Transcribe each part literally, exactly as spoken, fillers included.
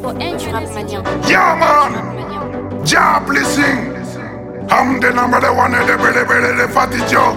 for Andrew Rapmania. Yeah, man. Jah blessing. I'm the number the one the belly belly the fatty Joe.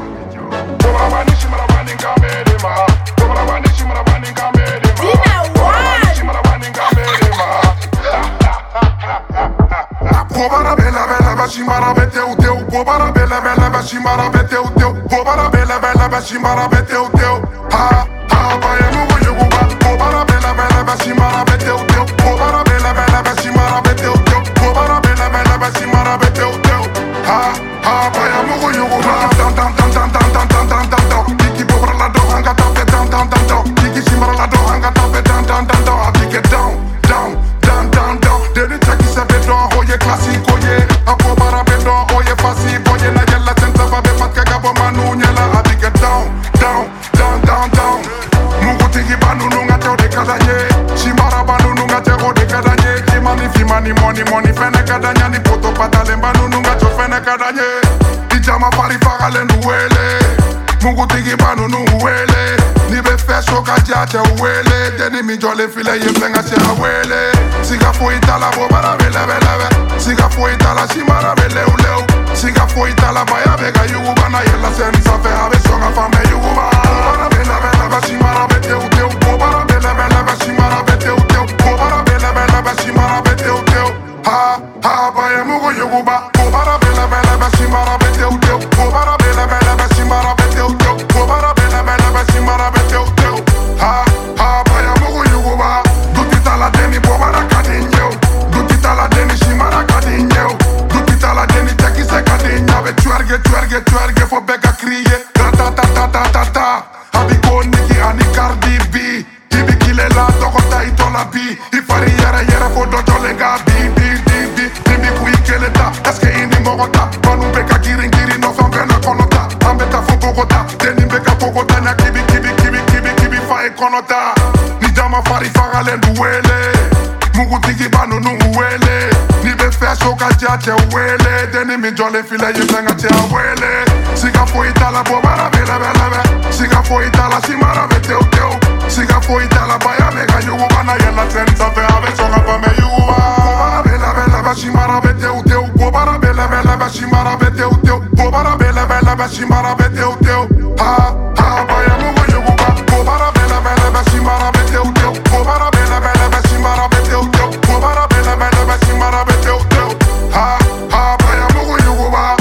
Bobara bella bella bashimara bete uteu. Bobara bella bella bashimara bete uteu. Bobara bella bella bashimara bete uteu. Ha ha baya mu yuguba. Bobara bella bella bashimara bete uteu. Bobara bella bella bashimara bete uteu. Bobara bella bella bashimara bete uteu. Ha ha baya mu yuguba. Dam dam dam dam dam dam dam dam dam dam. Kiki bobara la do hanga tape dam dam dam dam. Kiki shimara la do hanga tape dam dam dam dam. I take it down down down down down. Then it take it down. Oye classico ye. Apo bara bedon. Oye fasi boye na yella senza vabe patka gabo manu nyela. I take it down down down down down. Mungu tiki banu nunga te ode kadanye. Shimara banu nunga te ode kadanye. Kimani fimani money money fene kadanya ni poto patale banu nunga te fene kadanye. Ijama pari fagale nuwele. Mungu tiki banu nuwele. Ni be fesho kaja te uwele. Deni mi jole file ye flenga se awele. Siga fo itala bo bara bele bele be. Siga fo itala shimara bele uleu. Siga fo itala baya vega yugu bana yella senza fe ave songa fame yugu ba. Bara bele bele be shimara bete uteu. Bara bele bele be shimara bete uteu. Bara bele bele be shimara bete uteu. Ha ha baya mugu yugu ba. Bara bele bele be shimara bete uteu. Bara bele bele be shimara bete uteu. Bara bele bele be shimara bete uteu. Ha ha baya mugu yugu ba. Dutita la deni bobara kadinyo. Dutita la deni shimara kadinyo. Dutita la deni teki se kadinyo. Be twerge twerge twerge fo bega kriye. Ta ta ta ta ta ta ta. Abi go niki ani Cardi B. Ibi kile la tokota itola bi. Ifari yere yere fo dojo lenga bi bi bi bi. Bibi kui kele ta. Eske ini ngogota. Banu beka girin girin no fon vena konota. Ambeta fo Bogota. Deni beka Bogota na kibi kibi kibi kibi kibi fa e konota. Ni dama fari fagale nduwele. Mungu tiki banu nuwele. Ni be fesho kaja te uwele. Deni mi jole file ye flenga te awele. Siga fo itala bobara bele bele be. Siga fo itala shimara bete uteu. Siga fo itala baya mega yugu bana yella senza fe ave songa pa me yugu ba. Bobara bele bele be shimara bete uteu. Bobara bele bele be shimara bete uteu. Bobara bele bele be shimara bete uteu. Ha ha baya mugu yugu ba. Bobara bele bele be shimara bete uteu. Bobara bele bele be shimara bete uteu. Bobara bele bele be shimara bete uteu. Ha ha baya mugu yugu ba.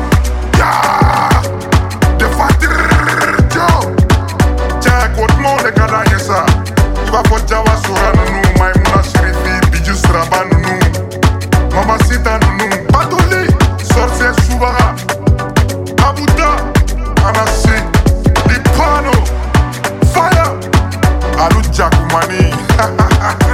Yeah, the factory Joe. Check what more they got on your side. Iba for Jawa Sura nunu, Maimuna Shirifi, Biju Sraba nunu, Mama Sita nunu, Batuli, Sorce Subara, Abuda, Anasi, Lipano, Fire, Alu Jakumani.